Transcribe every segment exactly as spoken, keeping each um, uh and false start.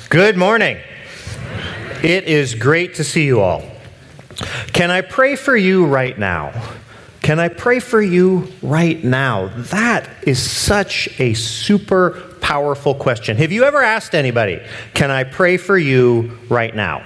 Good morning. It is great to see you all. Can I pray for you right now? Can I pray for you right now? That is such a super powerful question. Have you ever asked anybody, can I pray for you right now?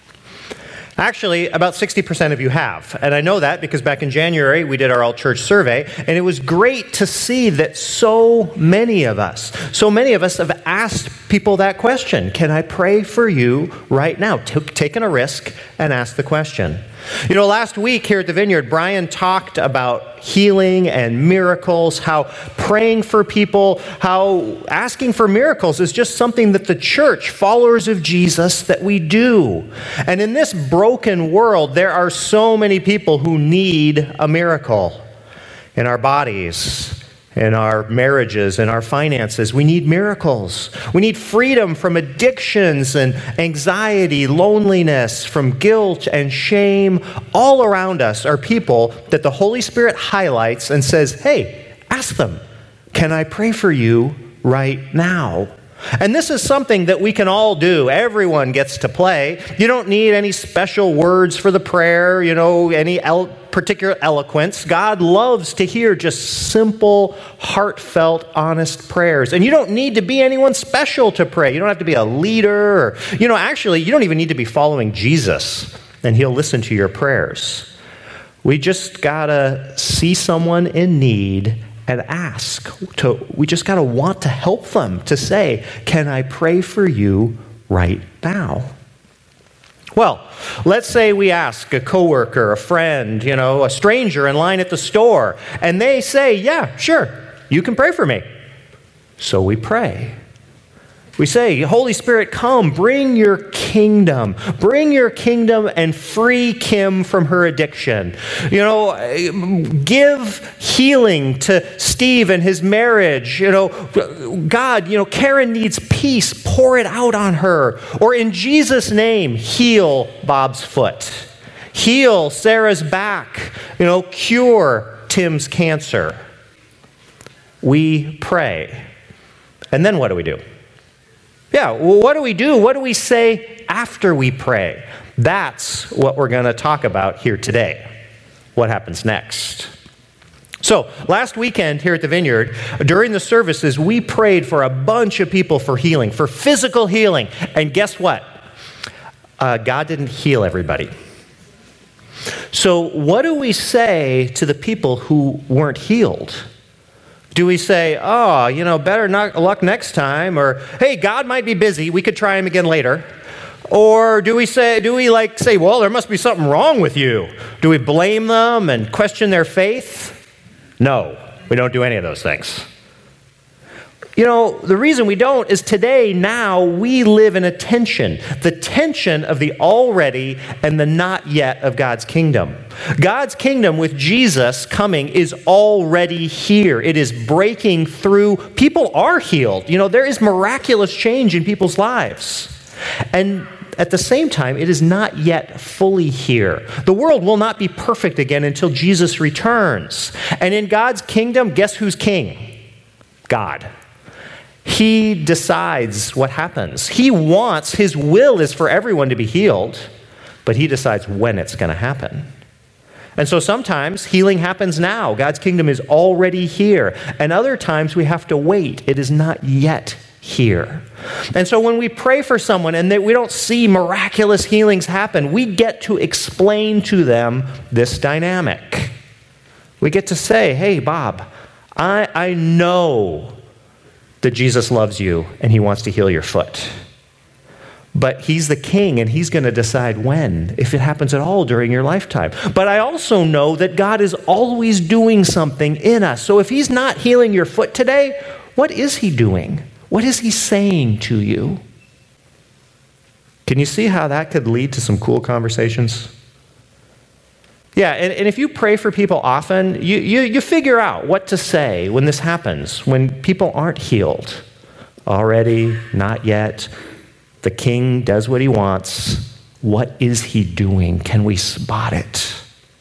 Actually, about sixty percent of you have. And I know that because back in January, we did our all-church survey, and it was great to see that so many of us, so many of us have asked people that question. Can I pray for you right now? T- taken a risk and asked the question. You know, last week here at the Vineyard, Brian talked about healing and miracles, how praying for people, how asking for miracles is just something that the church, followers of Jesus, that we do. And in this broken world, there are so many people who need a miracle in our bodies, in our marriages, in our finances. We need miracles. We need freedom from addictions and anxiety, loneliness, from guilt and shame. All around us are people that the Holy Spirit highlights and says, hey, ask them, can I pray for you right now? And this is something that we can all do. Everyone gets to play. You don't need any special words for the prayer, you know, any el- particular eloquence. God loves to hear just simple, heartfelt, honest prayers. And you don't need to be anyone special to pray. You don't have to be a leader. Or, you know, actually, you don't even need to be following Jesus, and he'll listen to your prayers. We just gotta see someone in need and ask. To, we just got to want to help them, to say, can I pray for you right now? Well, let's say we ask a coworker, a friend, you know, a stranger in line at the store, and they say, yeah, sure, you can pray for me. So we pray. We say, Holy Spirit, come, bring your kingdom. Bring your kingdom and free Kim from her addiction. You know, give healing to Steve and his marriage. You know, God, you know, Karen needs peace. Pour it out on her. Or in Jesus' name, heal Bob's foot. Heal Sarah's back. You know, cure Tim's cancer. We pray. And then what do we do? Yeah, well, what do we do? What do we say after we pray? That's what we're going to talk about here today. What happens next? So, last weekend here at the Vineyard, during the services, we prayed for a bunch of people for healing, for physical healing. And guess what? Uh, God didn't heal everybody. So, what do we say to the people who weren't healed? Do we say, oh, you know, better not luck next time? Or, hey, God might be busy. We could try him again later. Or do we say, do we like say, well, there must be something wrong with you? Do we blame them and question their faith? No, we don't do any of those things. You know, the reason we don't is today, now, we live in a tension. The tension of the already and the not yet of God's kingdom. God's kingdom with Jesus coming is already here. It is breaking through. People are healed. You know, there is miraculous change in people's lives. And at the same time, it is not yet fully here. The world will not be perfect again until Jesus returns. And in God's kingdom, guess who's king? God. He decides what happens. He wants, his will is for everyone to be healed, but he decides when it's going to happen. And so sometimes healing happens now. God's kingdom is already here. And other times we have to wait. It is not yet here. And so when we pray for someone and that we don't see miraculous healings happen, we get to explain to them this dynamic. We get to say, hey, Bob, I, I know that Jesus loves you and he wants to heal your foot. But he's the king and he's going to decide when, if it happens at all during your lifetime. But I also know that God is always doing something in us. So if he's not healing your foot today, what is he doing? What is he saying to you? Can you see how that could lead to some cool conversations? Yeah, and, and if you pray for people often, you, you, you figure out what to say when this happens, when people aren't healed. Already, not yet. The king does what he wants. What is he doing? Can we spot it?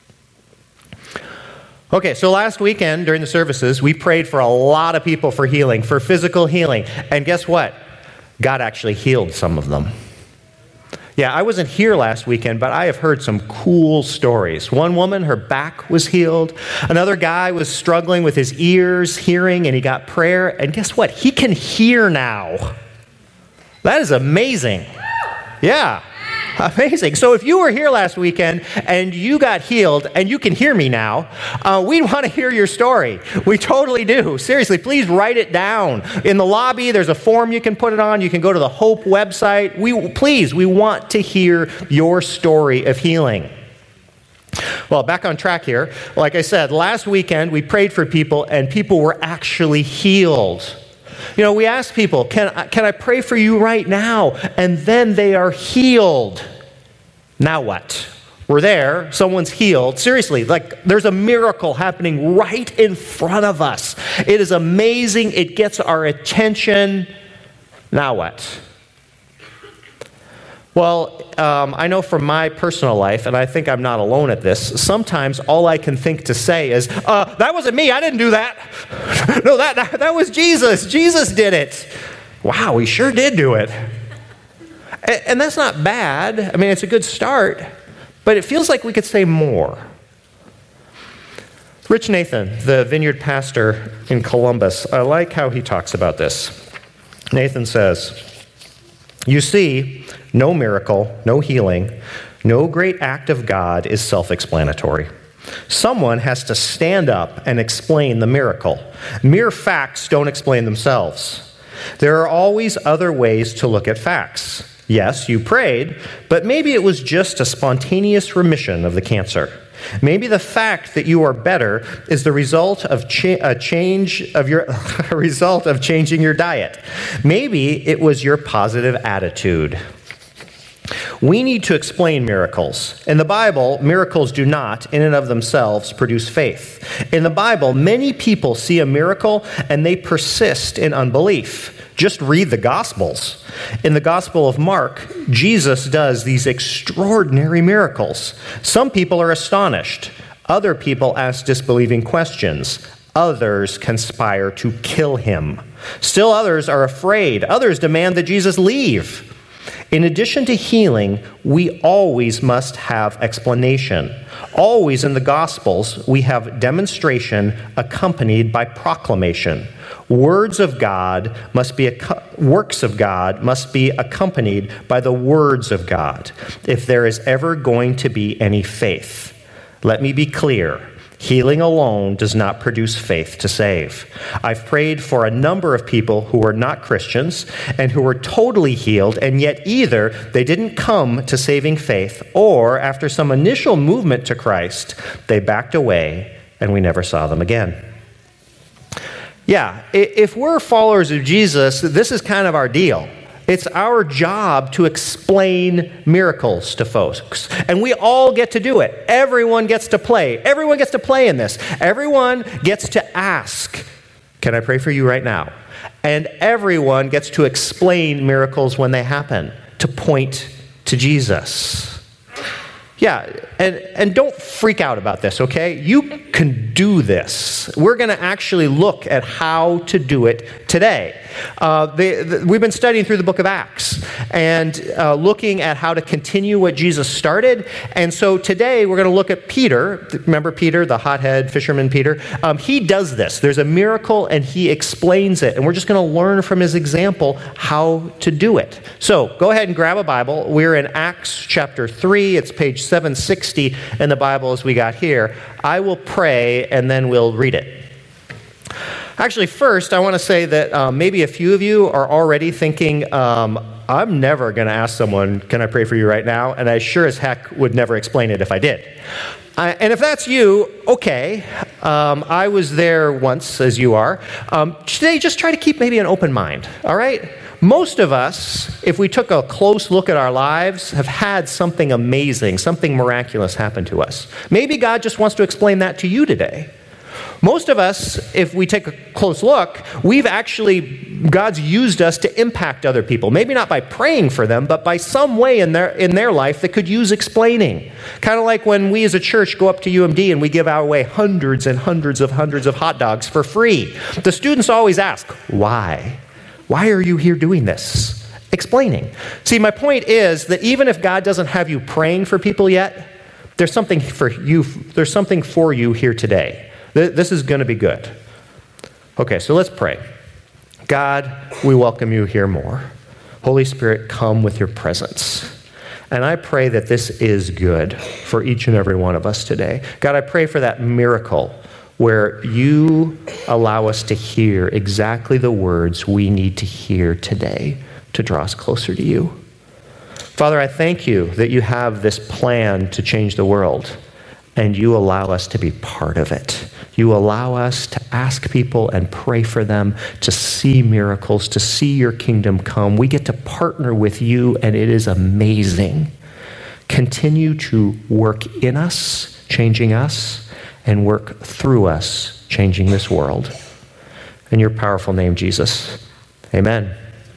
Okay, so last weekend during the services, we prayed for a lot of people for healing, for physical healing. And guess what? God actually healed some of them. Yeah, I wasn't here last weekend, but I have heard some cool stories. One woman, her back was healed. Another guy was struggling with his ears, hearing, and he got prayer. And guess what? He can hear now. That is amazing. Yeah, amazing. So if you were here last weekend and you got healed and you can hear me now, uh, we want to hear your story. We totally do. Seriously, please write it down. In the lobby, there's a form you can put it on. You can go to the Hope website. We Please, we want to hear your story of healing. Well, back on track here. Like I said, last weekend we prayed for people and people were actually healed. You know, we ask people, can I, can I pray for you right now? And then they are healed. Now what? We're there, someone's healed. Seriously, like there's a miracle happening right in front of us. It is amazing. It gets our attention. Now what? Well, um, I know from my personal life, and I think I'm not alone at this, sometimes all I can think to say is, uh, that wasn't me, I didn't do that. No, that, that, that was Jesus. Jesus did it. Wow, he sure did do it. And, and that's not bad. I mean, it's a good start, but it feels like we could say more. Rich Nathan, the vineyard pastor in Columbus, I like how he talks about this. Nathan says, you see, no miracle, no healing, no great act of God is self-explanatory. Someone has to stand up and explain the miracle. Mere facts don't explain themselves. There are always other ways to look at facts. Yes, you prayed, but maybe it was just a spontaneous remission of the cancer. Maybe the fact that you are better is the result of cha- a change of your a result of changing your diet. Maybe it was your positive attitude. We need to explain miracles. In the Bible, miracles do not, in and of themselves, produce faith. In the Bible, many people see a miracle and they persist in unbelief. Just read the Gospels. In the Gospel of Mark, Jesus does these extraordinary miracles. Some people are astonished. Other people ask disbelieving questions. Others conspire to kill him. Still others are afraid. Others demand that Jesus leave. In addition to healing, we always must have explanation. Always in the Gospels, we have demonstration accompanied by proclamation. Words of God must be, works of God must be accompanied by the words of God if there is ever going to be any faith. Let me be clear. Healing alone does not produce faith to save. I've prayed for a number of people who were not Christians and who were totally healed, and yet either they didn't come to saving faith, or after some initial movement to Christ, they backed away and we never saw them again. Yeah, if we're followers of Jesus, this is kind of our deal. It's our job to explain miracles to folks. And we all get to do it. Everyone gets to play. Everyone gets to play in this. Everyone gets to ask, can I pray for you right now? And everyone gets to explain miracles when they happen, to point to Jesus. Yeah, and, and don't freak out about this, okay? You can do this. We're going to actually look at how to do it today. Uh, the, the, we've been studying through the book of Acts and uh, looking at how to continue what Jesus started. And so today we're going to look at Peter. Remember Peter, the hothead fisherman Peter? Um, he does this. There's a miracle and he explains it. And we're just going to learn from his example how to do it. So go ahead and grab a Bible. We're in Acts chapter three. It's page seven sixty in the Bible as we got here. I will pray and then we'll read it. Actually, first, I want to say that um, maybe a few of you are already thinking, um, I'm never going to ask someone, can I pray for you right now? And I sure as heck would never explain it if I did. Uh, and if that's you, okay. Um, I was there once, as you are. Um, today, just try to keep maybe an open mind, all right? Most of us, if we took a close look at our lives, have had something amazing, something miraculous happen to us. Maybe God just wants to explain that to you today. Most of us, if we take a close look, we've actually, God's used us to impact other people. Maybe not by praying for them, but by some way in their in their life that could use explaining. Kind of like when we as a church go up to U M D and we give away hundreds and hundreds of hundreds of hot dogs for free. The students always ask, why? Why are you here doing this? explaining. See, my point is that even if God doesn't have you praying for people yet, there's something for you, there's something for you here today. This is going to be good. Okay, so let's pray. God, we welcome you here more. Holy Spirit, come with your presence. And I pray that this is good for each and every one of us today. God, I pray for that miracle where you allow us to hear exactly the words we need to hear today to draw us closer to you. Father, I thank you that you have this plan to change the world, and you allow us to be part of it. You allow us to ask people and pray for them, to see miracles, to see your kingdom come. We get to partner with you, and it is amazing. Continue to work in us, changing us, and work through us, changing this world. In your powerful name, Jesus. Amen.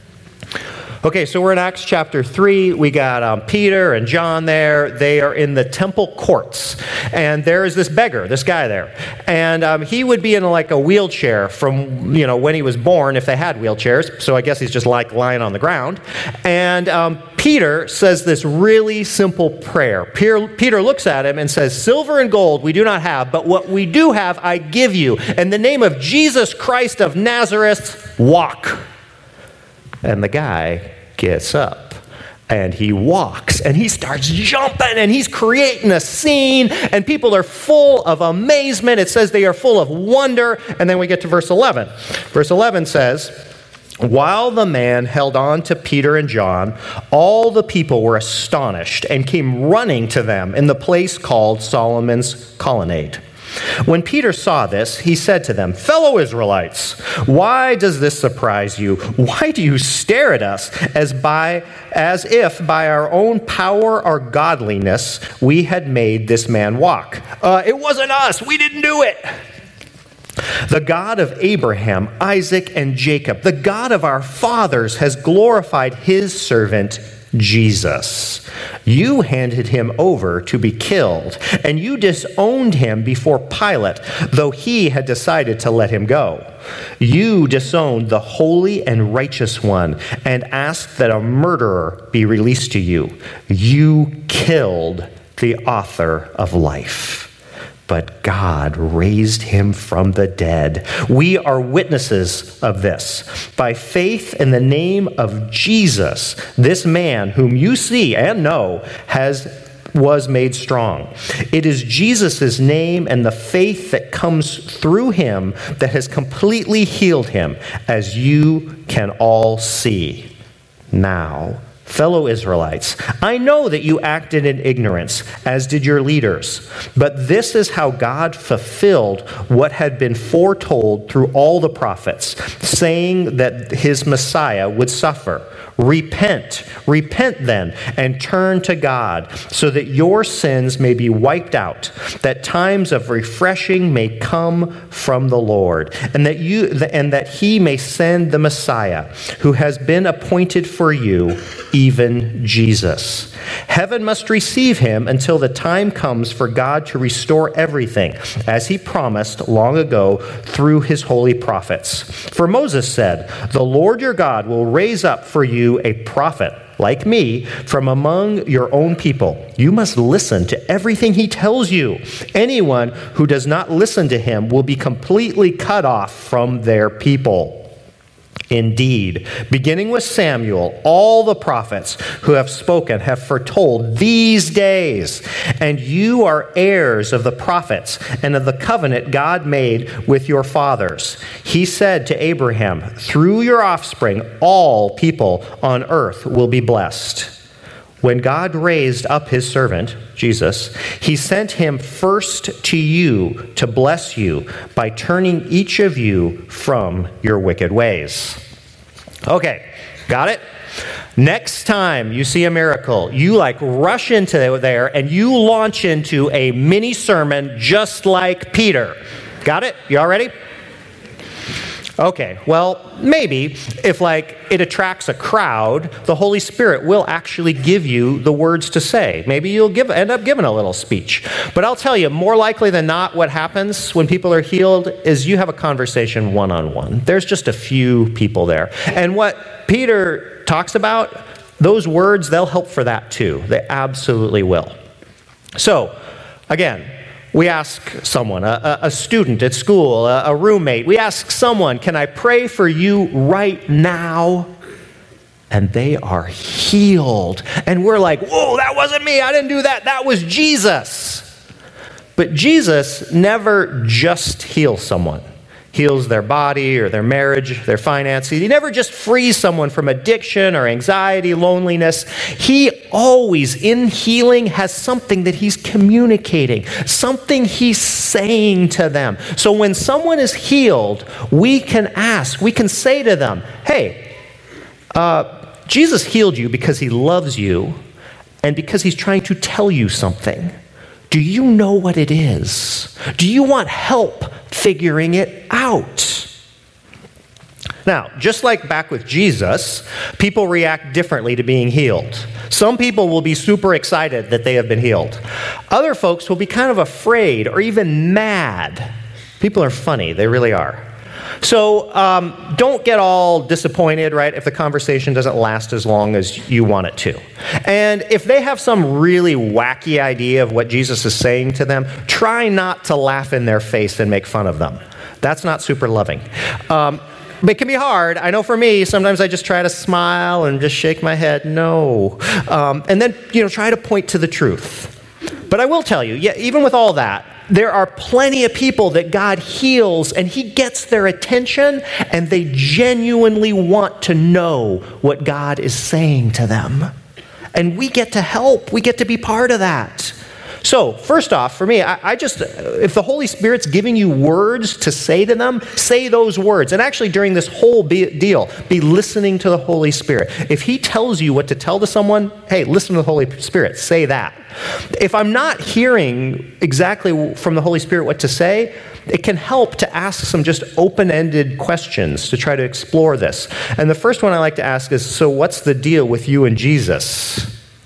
Okay, so we're in Acts chapter three. We got um, Peter and John there. They are in the temple courts. And there is this beggar, this guy there. And um, he would be in like a wheelchair from, you know, when he was born, if they had wheelchairs. So I guess he's just like lying on the ground. And um, Peter says this really simple prayer. Peter, Peter looks at him and says, "Silver and gold we do not have, but what we do have I give you. In the name of Jesus Christ of Nazareth, walk." And the guy gets up and he walks and he starts jumping and he's creating a scene and people are full of amazement. It says they are full of wonder. And then we get to verse eleven. Verse eleven says, "While the man held on to Peter and John, all the people were astonished and came running to them in the place called Solomon's Colonnade. When Peter saw this, he said to them, 'Fellow Israelites, why does this surprise you? Why do you stare at us as by as if by our own power or godliness we had made this man walk? Uh, it wasn't us. We didn't do it. The God of Abraham, Isaac, and Jacob, the God of our fathers, has glorified his servant Jesus. You handed him over to be killed, and you disowned him before Pilate, though he had decided to let him go. You disowned the holy and righteous one and asked that a murderer be released to you. You killed the author of life. But God raised him from the dead. We are witnesses of this. By faith in the name of Jesus, this man whom you see and know has was made strong. It is Jesus' name and the faith that comes through him that has completely healed him, as you can all see now. Fellow Israelites, I know that you acted in ignorance, as did your leaders. But this is how God fulfilled what had been foretold through all the prophets, saying that his Messiah would suffer. Repent, repent then, and turn to God, so that your sins may be wiped out, that times of refreshing may come from the Lord, and that you and that he may send the Messiah, who has been appointed for you, even Jesus. Heaven must receive him until the time comes for God to restore everything, as he promised long ago through his holy prophets. For Moses said, "The Lord your God will raise up for you a prophet like me from among your own people. You must listen to everything he tells you. Anyone who does not listen to him will be completely cut off from their people." Indeed, beginning with Samuel, all the prophets who have spoken have foretold these days, and you are heirs of the prophets and of the covenant God made with your fathers. He said to Abraham, "Through your offspring, all people on earth will be blessed." When God raised up his servant, Jesus, he sent him first to you to bless you by turning each of you from your wicked ways. Okay, got it? Next time you see a miracle, you like rush into there and you launch into a mini sermon just like Peter. Got it? You all ready? Okay, well, maybe if like it attracts a crowd, the Holy Spirit will actually give you the words to say. Maybe you'll give end up giving a little speech. But I'll tell you, more likely than not, what happens when people are healed is you have a conversation one-on-one. There's just a few people there. And what Peter talks about, those words, they'll help for that too. They absolutely will. So, again, we ask someone, a, a student at school, a, a roommate, we ask someone, can I pray for you right now? And they are healed. And we're like, whoa, that wasn't me. I didn't do that. That was Jesus. But Jesus never just heals someone. Heals their body or their marriage, their finances. He never just frees someone from addiction or anxiety, loneliness. He always, in healing, has something that he's communicating, something he's saying to them. So when someone is healed, we can ask, we can say to them, hey, uh, Jesus healed you because he loves you and because he's trying to tell you something. Do you know what it is? Do you want help figuring it out? Now, just like back with Jesus, people react differently to being healed. Some people will be super excited that they have been healed. Other folks will be kind of afraid or even mad. People are funny, they really are. So um, don't get all disappointed, right, if the conversation doesn't last as long as you want it to. And if they have some really wacky idea of what Jesus is saying to them, try not to laugh in their face and make fun of them. That's not super loving. Um, but it can be hard. I know for me, sometimes I just try to smile and just shake my head, no. Um, and then, you know, try to point to the truth. But I will tell you, yeah, even with all that, there are plenty of people that God heals and he gets their attention and they genuinely want to know what God is saying to them. And we get to help. We get to be part of that. So, first off, for me, I, I just, if the Holy Spirit's giving you words to say to them, say those words. And actually, during this whole be- deal, be listening to the Holy Spirit. If he tells you what to tell to someone, hey, listen to the Holy Spirit. Say that. If I'm not hearing exactly from the Holy Spirit what to say, it can help to ask some just open-ended questions to try to explore this. And the first one I like to ask is, so what's the deal with you and Jesus?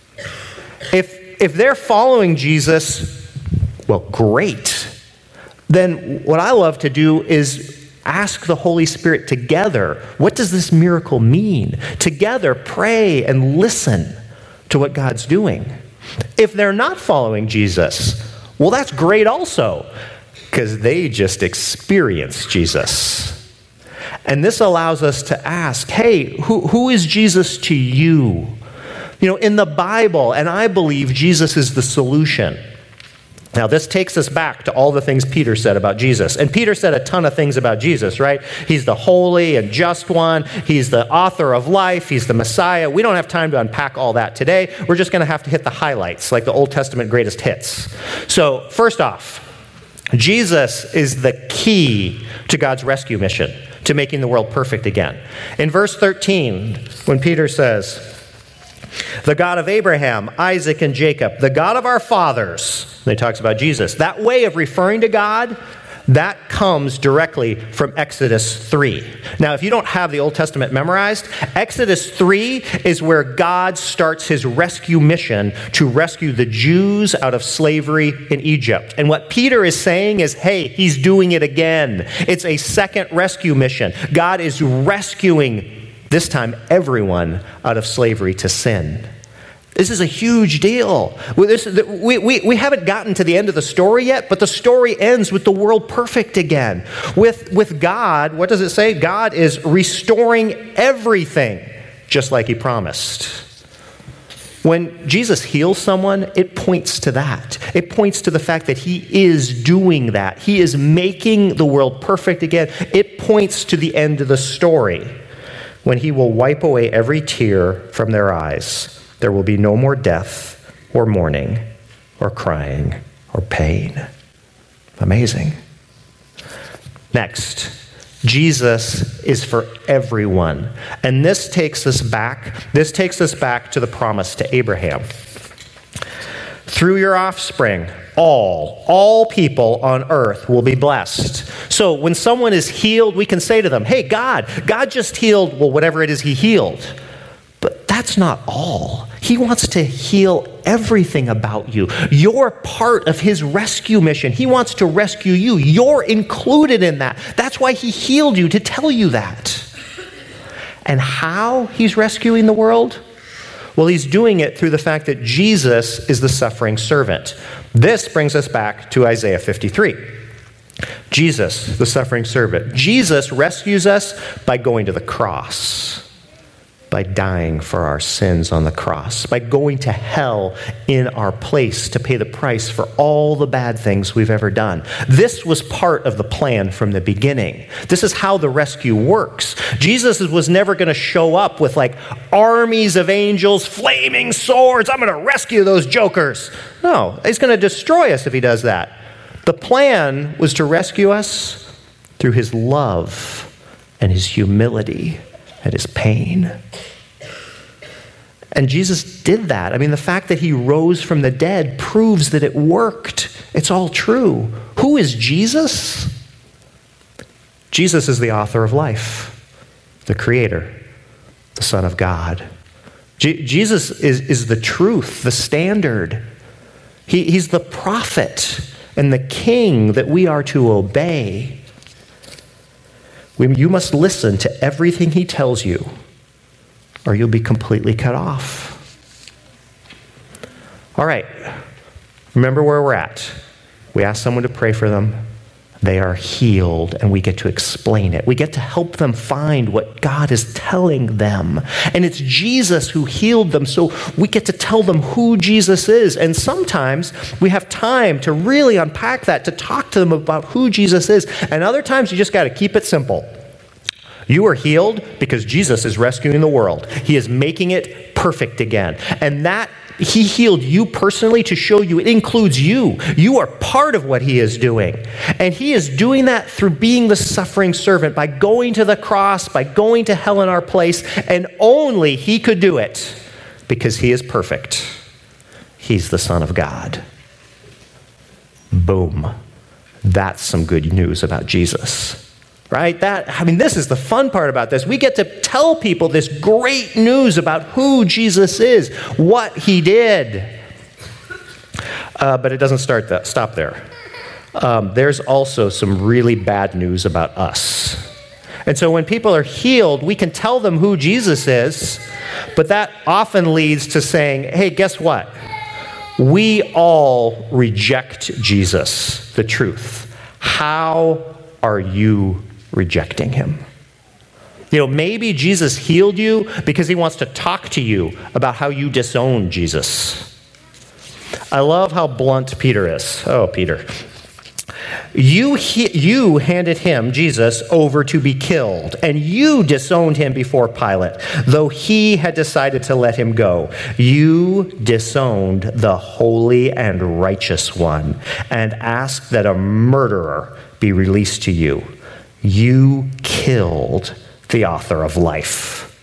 If If they're following Jesus, well, great. Then what I love to do is ask the Holy Spirit together, what does this miracle mean? Together, pray and listen to what God's doing. If they're not following Jesus, well, that's great also, because they just experienced Jesus. And this allows us to ask, hey, who, who is Jesus to you? You know, in the Bible, and I believe Jesus is the solution. Now, this takes us back to all the things Peter said about Jesus. And Peter said a ton of things about Jesus, right? He's the holy and just one. He's the author of life. He's the Messiah. We don't have time to unpack all that today. We're just going to have to hit the highlights, like the Old Testament greatest hits. So, first off, Jesus is the key to God's rescue mission, to making the world perfect again. In verse thirteen, when Peter says, the God of Abraham, Isaac, and Jacob, the God of our fathers, and he talks about Jesus. That way of referring to God, that comes directly from Exodus three. Now, if you don't have the Old Testament memorized, Exodus three is where God starts his rescue mission to rescue the Jews out of slavery in Egypt. And what Peter is saying is, hey, he's doing it again. It's a second rescue mission. God is rescuing this time, everyone out of slavery to sin. This is a huge deal. We, we, we haven't gotten to the end of the story yet, but the story ends with the world perfect again. With, with God, what does it say? God is restoring everything just like he promised. When Jesus heals someone, it points to that. It points to the fact that he is doing that. He is making the world perfect again. It points to the end of the story, when he will wipe away every tear from their eyes. There will be no more death or mourning or crying or pain. Amazing. Next, Jesus is for everyone. And this takes us back, this takes us back to the promise to Abraham. Through your offspring, all, all people on earth will be blessed. So when someone is healed, we can say to them, hey, God, God just healed, well, whatever it is he healed. But that's not all. He wants to heal everything about you. You're part of his rescue mission. He wants to rescue you. You're included in that. That's why he healed you, to tell you that. And how he's rescuing the world? Well, he's doing it through the fact that Jesus is the suffering servant. This brings us back to Isaiah fifty-three. Jesus, the suffering servant. Jesus rescues us by going to the cross, by dying for our sins on the cross, by going to hell in our place to pay the price for all the bad things we've ever done. This was part of the plan from the beginning. This is how the rescue works. Jesus was never going to show up with like armies of angels, flaming swords. I'm going to rescue those jokers. No, he's going to destroy us if he does that. The plan was to rescue us through his love and his humility and his pain. And Jesus did that. I mean, the fact that he rose from the dead proves that it worked. It's all true. Who is Jesus? Jesus is the author of life, the creator, the Son of God. Je- Jesus is, is the truth, the standard. He, he's the prophet and the king that we are to obey. We, you must listen to everything he tells you, or you'll be completely cut off. All right. Remember where we're at. We ask someone to pray for them. They are healed, and we get to explain it. We get to help them find what God is telling them. And it's Jesus who healed them, so we get to tell them who Jesus is. And sometimes we have time to really unpack that, to talk to them about who Jesus is. And other times you just got to keep it simple. You are healed because Jesus is rescuing the world. He is making it perfect again. And that he healed you personally to show you it includes you. You are part of what he is doing. And he is doing that through being the suffering servant, by going to the cross, by going to hell in our place. And only he could do it because he is perfect. He's the Son of God. Boom. That's some good news about Jesus. Right? That, I mean, this is the fun part about this. We get to tell people this great news about who Jesus is, what he did. Uh, but it doesn't start that, stop there. Um, there's also some really bad news about us. And so when people are healed, we can tell them who Jesus is, but that often leads to saying, hey, guess what? We all reject Jesus, the truth. How are you rejecting him? You know, maybe Jesus healed you because he wants to talk to you about how you disown Jesus. I love how blunt Peter is. Oh, Peter. You, he, you handed him, Jesus, over to be killed, and you disowned him before Pilate, though he had decided to let him go. You disowned the holy and righteous one and asked that a murderer be released to you. You killed the author of life.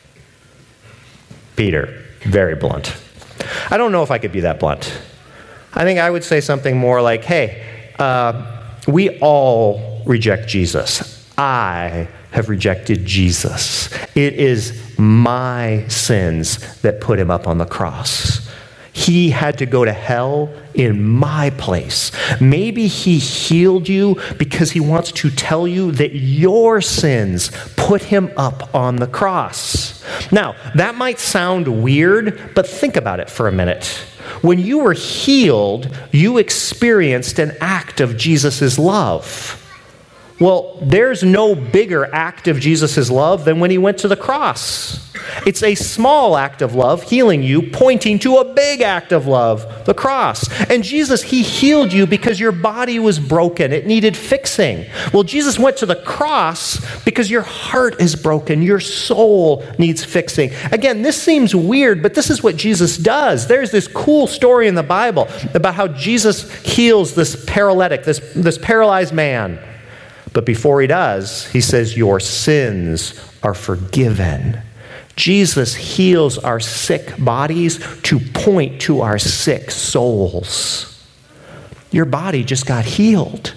Peter, very blunt. I don't know if I could be that blunt. I think I would say something more like, hey, uh, we all reject Jesus. I have rejected Jesus. It is my sins that put him up on the cross. He had to go to hell in my place. Maybe he healed you because he wants to tell you that your sins put him up on the cross. Now, that might sound weird, but think about it for a minute. When you were healed, you experienced an act of Jesus' love. Well, there's no bigger act of Jesus' love than when he went to the cross. It's a small act of love, healing you, pointing to a big act of love, the cross. And Jesus, he healed you because your body was broken. It needed fixing. Well, Jesus went to the cross because your heart is broken. Your soul needs fixing. Again, this seems weird, but this is what Jesus does. There's this cool story in the Bible about how Jesus heals this paralytic, this, this paralyzed man. But before he does, he says, your sins are forgiven. Jesus heals our sick bodies to point to our sick souls. Your body just got healed.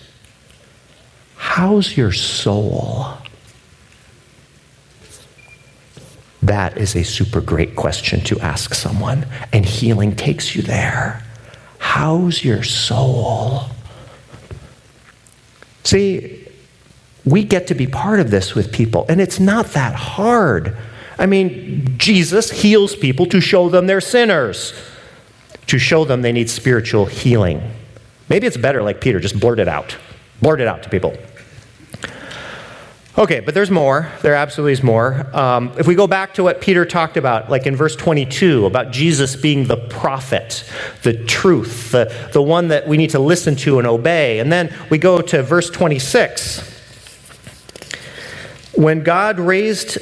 How's your soul? That is a super great question to ask someone, and healing takes you there. How's your soul? See, we get to be part of this with people, and it's not that hard. I mean, Jesus heals people to show them they're sinners, to show them they need spiritual healing. Maybe it's better, like Peter, just blurt it out. Blurt it out to people. Okay, but there's more. There absolutely is more. Um, if we go back to what Peter talked about, like in verse twenty-two, about Jesus being the prophet, the truth, the, the one that we need to listen to and obey. And then we go to verse twenty-six. When God raised,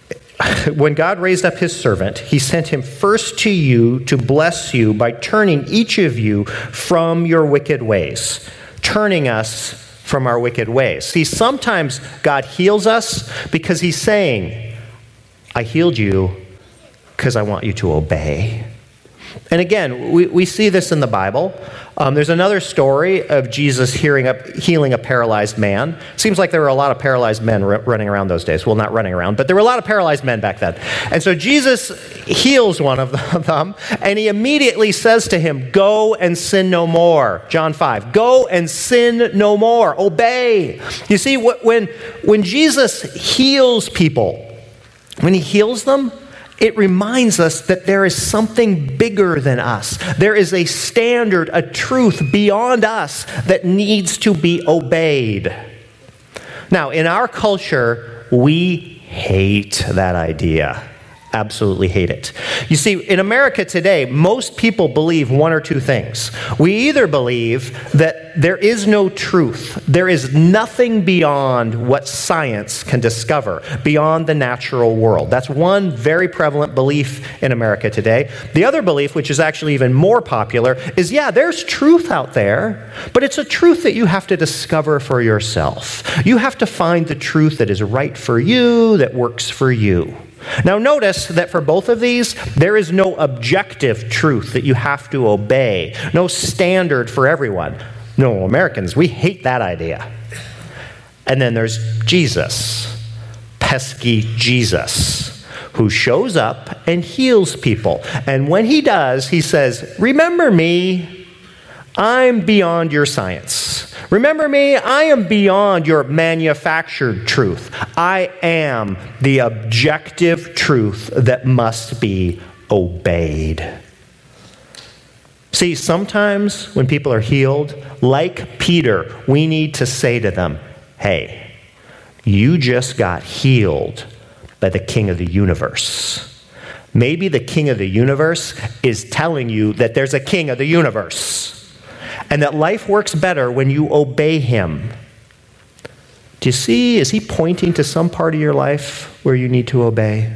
when God raised up his servant, he sent him first to you to bless you by turning each of you from your wicked ways, turning us from our wicked ways. See, sometimes God heals us because he's saying, I healed you because I want you to obey. And again, we, we see this in the Bible. Um, there's another story of Jesus hearing up, healing a paralyzed man. Seems like there were a lot of paralyzed men r- running around those days. Well, not running around, but there were a lot of paralyzed men back then. And so Jesus heals one of them, and he immediately says to him, go and sin no more. John five, go and sin no more. Obey. You see, when, when Jesus heals people, when he heals them, it reminds us that there is something bigger than us. There is a standard, a truth beyond us that needs to be obeyed. Now, in our culture, we hate that idea. Absolutely hate it. You see, in America today, most people believe one or two things. We either believe that there is no truth, there is nothing beyond what science can discover, beyond the natural world. That's one very prevalent belief in America today. The other belief, which is actually even more popular, is yeah, there's truth out there, but it's a truth that you have to discover for yourself. You have to find the truth that is right for you, that works for you. Now notice that for both of these, there is no objective truth that you have to obey, no standard for everyone. No, Americans, we hate that idea. And then there's Jesus, pesky Jesus, who shows up and heals people. And when he does, he says, remember me, I'm beyond your science. Remember me, I am beyond your manufactured truth. I am the objective truth that must be obeyed. See, sometimes when people are healed, like Peter, we need to say to them, hey, you just got healed by the King of the universe. Maybe the King of the universe is telling you that there's a King of the universe, and that life works better when you obey him. Do you see, is he pointing to some part of your life where you need to obey?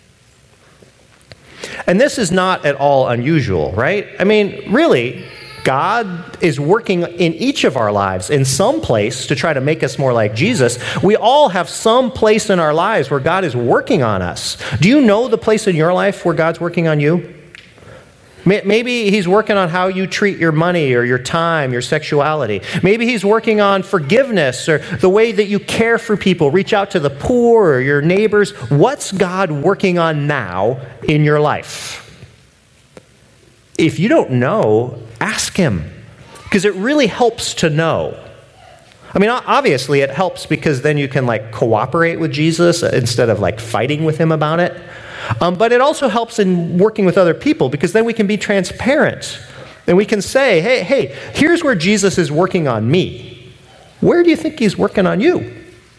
And this is not at all unusual, right? I mean, really, God is working in each of our lives in some place to try to make us more like Jesus. We all have some place in our lives where God is working on us. Do you know the place in your life where God's working on you? Maybe he's working on how you treat your money or your time, your sexuality. Maybe he's working on forgiveness or the way that you care for people, reach out to the poor or your neighbors. What's God working on now in your life? If you don't know, ask him, because it really helps to know. I mean, obviously it helps because then you can like cooperate with Jesus instead of like fighting with him about it. Um, but it also helps in working with other people, because then we can be transparent and we can say, hey, hey, here's where Jesus is working on me. Where do you think he's working on you?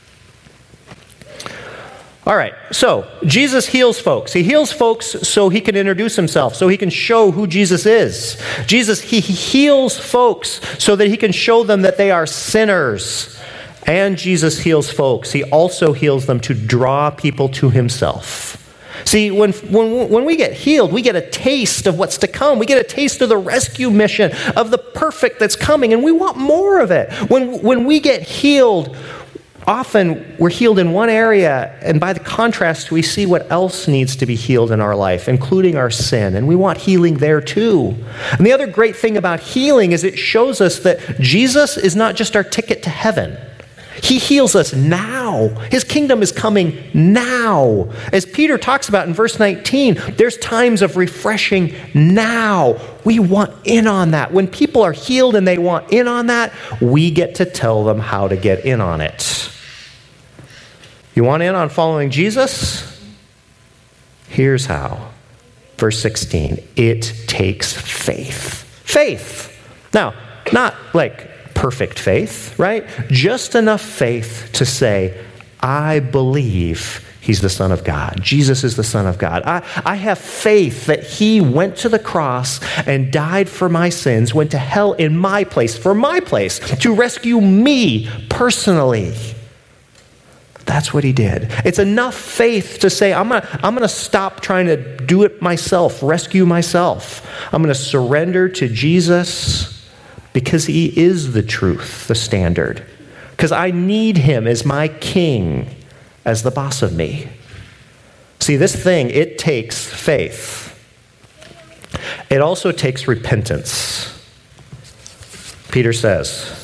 All right, so Jesus heals folks. He heals folks so he can introduce himself, so he can show who Jesus is. Jesus, he heals folks so that he can show them that they are sinners. And Jesus heals folks. He also heals them to draw people to himself. See, when, when, when we get healed, we get a taste of what's to come. We get a taste of the rescue mission, of the perfect that's coming, and we want more of it. When, when we get healed, often we're healed in one area, and by the contrast, we see what else needs to be healed in our life, including our sin, and we want healing there too. And the other great thing about healing is it shows us that Jesus is not just our ticket to heaven. He heals us now. His kingdom is coming now. As Peter talks about in verse nineteen, there's times of refreshing now. We want in on that. When people are healed and they want in on that, we get to tell them how to get in on it. You want in on following Jesus? Here's how. Verse sixteen, it takes faith. Faith. Now, not like perfect faith, right? Just enough faith to say, I believe he's the Son of God. Jesus is the Son of God. I, I have faith that he went to the cross and died for my sins, went to hell in my place, for my place, to rescue me personally. That's what he did. It's enough faith to say, I'm gonna, I'm gonna stop trying to do it myself, rescue myself. I'm gonna surrender to Jesus because he is the truth, the standard. Because I need him as my king, as the boss of me. See, this thing, it takes faith. It also takes repentance. Peter says,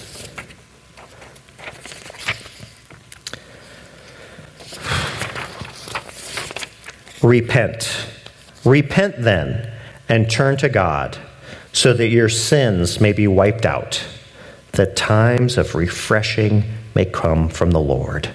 repent. Repent then and turn to God so that your sins may be wiped out, that times of refreshing may come from the Lord.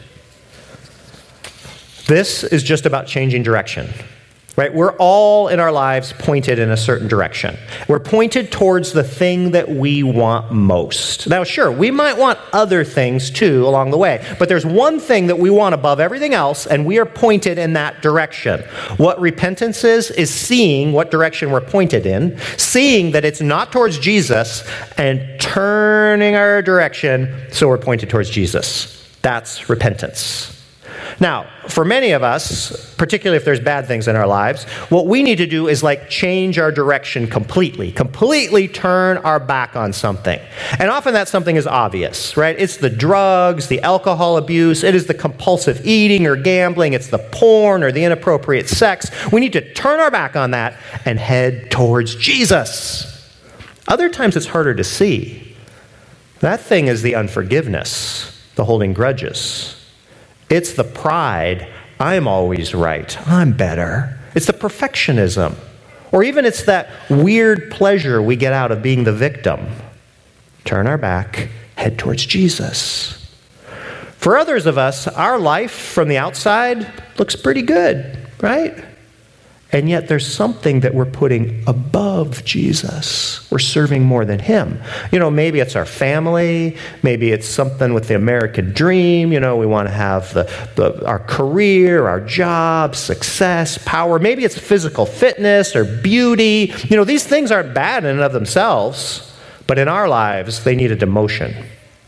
This is just about changing direction, right? We're all in our lives pointed in a certain direction. We're pointed towards the thing that we want most. Now, sure, we might want other things too along the way, but there's one thing that we want above everything else, and we are pointed in that direction. What repentance is, is seeing what direction we're pointed in, seeing that it's not towards Jesus, and turning our direction so we're pointed towards Jesus. That's repentance. Now, for many of us, particularly if there's bad things in our lives, what we need to do is like change our direction completely, completely turn our back on something. And often that something is obvious, right? It's the drugs, the alcohol abuse, it is the compulsive eating or gambling, it's the porn or the inappropriate sex. We need to turn our back on that and head towards Jesus. Other times it's harder to see. That thing is the unforgiveness, the holding grudges. It's the pride, I'm always right, I'm better. It's the perfectionism. Or even it's that weird pleasure we get out of being the victim. Turn our back, head towards Jesus. For others of us, our life from the outside looks pretty good, right? And yet there's something that we're putting above Jesus. We're serving more than him. You know, maybe it's our family. Maybe it's something with the American dream. You know, we want to have the, the our career, our job, success, power. Maybe it's physical fitness or beauty. You know, these things aren't bad in and of themselves, but in our lives, they need a demotion.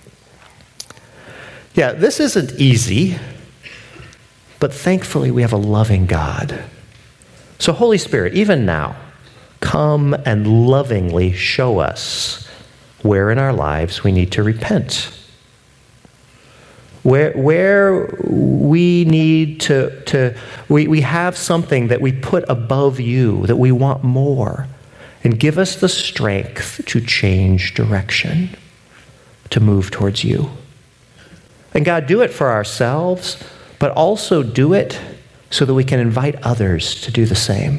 Yeah, this isn't easy, but thankfully we have a loving God. So Holy Spirit, even now, come and lovingly show us where in our lives we need to repent. Where, where we need to, to we, we have something that we put above you, that we want more. And give us the strength to change direction, to move towards you. And God, do it for ourselves, but also do it so that we can invite others to do the same.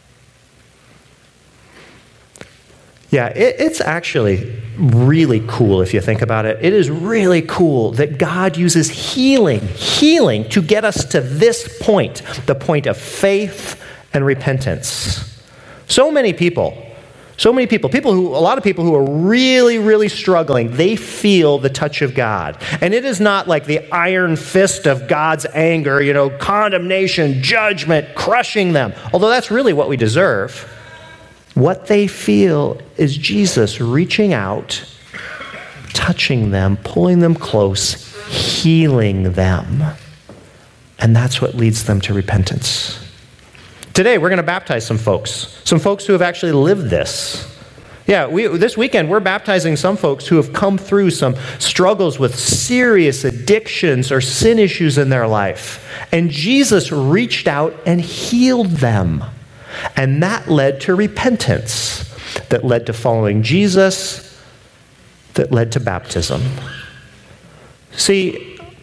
Yeah, it, it's actually really cool if you think about it. It is really cool that God uses healing, healing to get us to this point, the point of faith and repentance. So many people, so many people, people who, a lot of people who are really, really struggling, they feel the touch of God. And it is not like the iron fist of God's anger, you know, condemnation, judgment, crushing them. Although that's really what we deserve. What they feel is Jesus reaching out, touching them, pulling them close, healing them. And that's what leads them to repentance. Today, we're going to baptize some folks, some folks who have actually lived this. Yeah, we, this weekend, we're baptizing some folks who have come through some struggles with serious addictions or sin issues in their life. And Jesus reached out and healed them. And that led to repentance, that led to following Jesus, that led to baptism. See,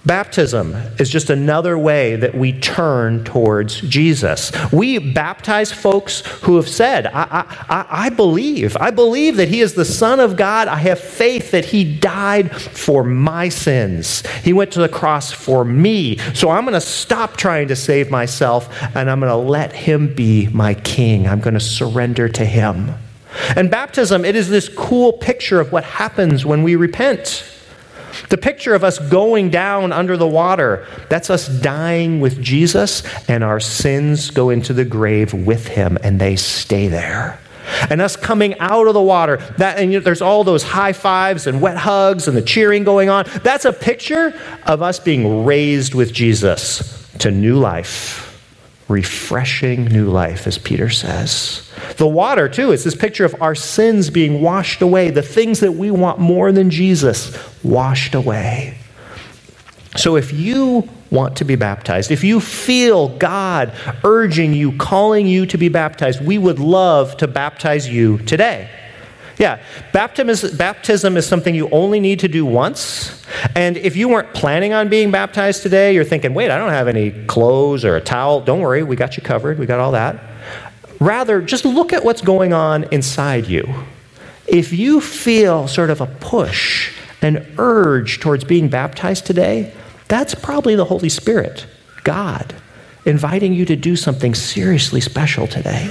Baptism is just another way that we turn towards Jesus. We baptize folks who have said, I, I, I believe. I believe that he is the Son of God. I have faith that he died for my sins. He went to the cross for me. So I'm going to stop trying to save myself, and I'm going to let him be my king. I'm going to surrender to him. And baptism, it is this cool picture of what happens when we repent. The picture of us going down under the water, that's us dying with Jesus, and our sins go into the grave with him, and they stay there. And us coming out of the water, that, and you know, there's all those high fives and wet hugs and the cheering going on. That's a picture of us being raised with Jesus to new life. Refreshing new life, as Peter says. The water, too, is this picture of our sins being washed away, the things that we want more than Jesus washed away. So if you want to be baptized, if you feel God urging you, calling you to be baptized, we would love to baptize you today. Yeah, baptism is, baptism is something you only need to do once. And if you weren't planning on being baptized today, you're thinking, wait, I don't have any clothes or a towel. Don't worry, we got you covered. We got all that. Rather, just look at what's going on inside you. If you feel sort of a push, an urge towards being baptized today, that's probably the Holy Spirit, God, inviting you to do something seriously special today.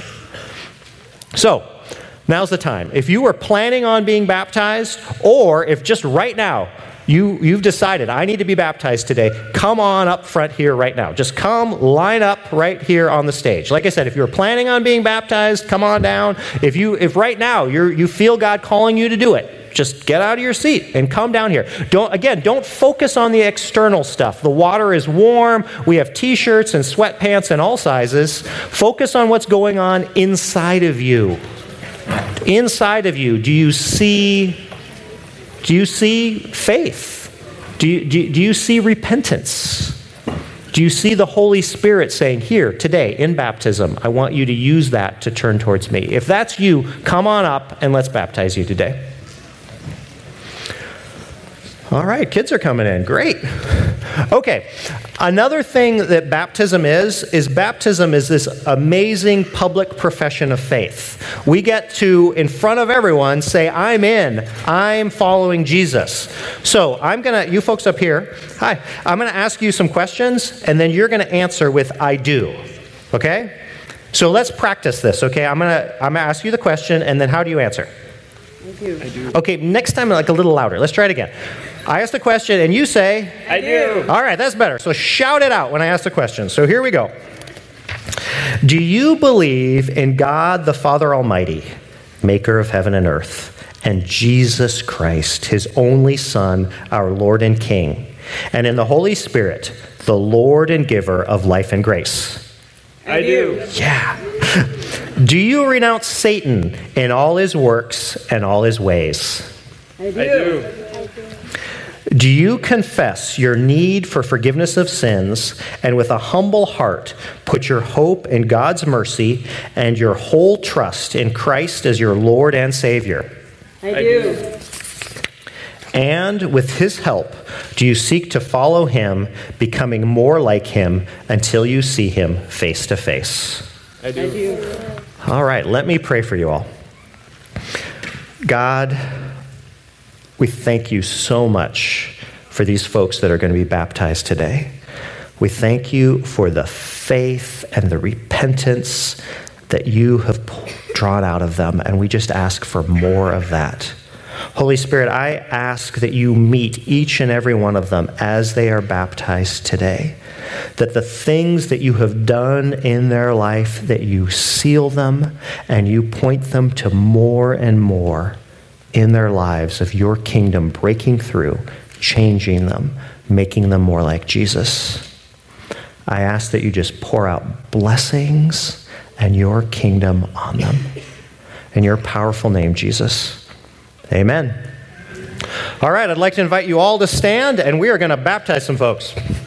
So, now's the time. If you were planning on being baptized, or if just right now you, you've decided, I need to be baptized today, come on up front here right now. Just come line up right here on the stage. Like I said, if you're planning on being baptized, come on down. If you, if right now you're, you feel God calling you to do it, just get out of your seat and come down here. Don't, again, don't focus on the external stuff. The water is warm. We have t-shirts and sweatpants in all sizes. Focus on what's going on inside of you. Inside of you, do you see, do you see faith? Do you, do, do you see repentance? Do you see the Holy Spirit saying, here, today, in baptism, I want you to use that to turn towards me? If that's you, come on up and let's baptize you today. All right, kids are coming in. Great. Okay, another thing that baptism is, is baptism is this amazing public profession of faith. We get to, in front of everyone, say, I'm in. I'm following Jesus. So I'm going to, you folks up here, hi, I'm going to ask you some questions, and then you're going to answer with, I do. Okay? So let's practice this, okay? I'm going to, I'm going to ask you the question, and then how do you answer? I do. I do. Okay, next time, like a little louder. Let's try it again. I ask the question, and you say, I do. All right, that's better. So shout it out when I ask the question. So here we go. Do you believe in God the Father Almighty, maker of heaven and earth, and Jesus Christ, his only Son, our Lord and King, and in the Holy Spirit, the Lord and giver of life and grace? I do. Yeah. Do you renounce Satan in all his works and all his ways? I do. I do. Do you confess your need for forgiveness of sins and with a humble heart put your hope in God's mercy and your whole trust in Christ as your Lord and Savior? I do. And with his help, do you seek to follow him, becoming more like him until you see him face to face? I do. I do. All right, let me pray for you all. God, we thank you so much for these folks that are going to be baptized today. We thank you for the faith and the repentance that you have drawn out of them, and we just ask for more of that. Holy Spirit, I ask that you meet each and every one of them as they are baptized today, that the things that you have done in their life, that you seal them and you point them to more and more in their lives of your kingdom breaking through, changing them, making them more like Jesus. I ask that you just pour out blessings and your kingdom on them. In your powerful name, Jesus. Amen. All right, I'd like to invite you all to stand, and we are going to baptize some folks.